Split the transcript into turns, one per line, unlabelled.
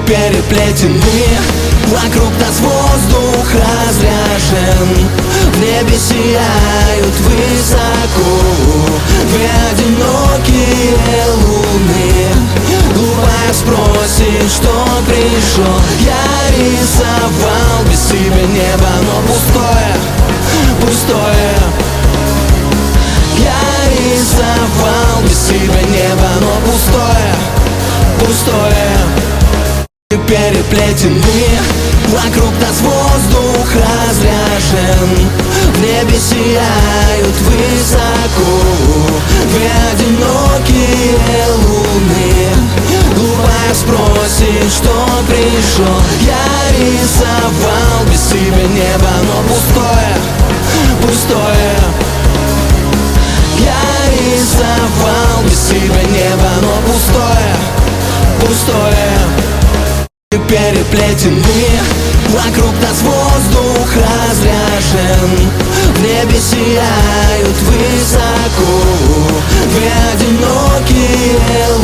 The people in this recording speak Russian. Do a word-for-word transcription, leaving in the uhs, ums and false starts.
переплетены, вокруг нас воздух разряжен. В небе сияют высоко две одинокие луны. Глупая спросишь, что пришел. Я рисовал без тебя небо, но пустое, пустое. Я рисовал без тебя небо, но пустое, пустое. Переплетены, вокруг нас воздух разряжен. В небе сияют высоко две одинокие луны. Глупая спросишь, что пришел. Я рисовал без тебя небо, но пустое, пустое. Я рисовал без тебя небо, но пустое, пустое. Переплетены, вокруг нас воздух разряжен. В небе сияют высоко две одинокие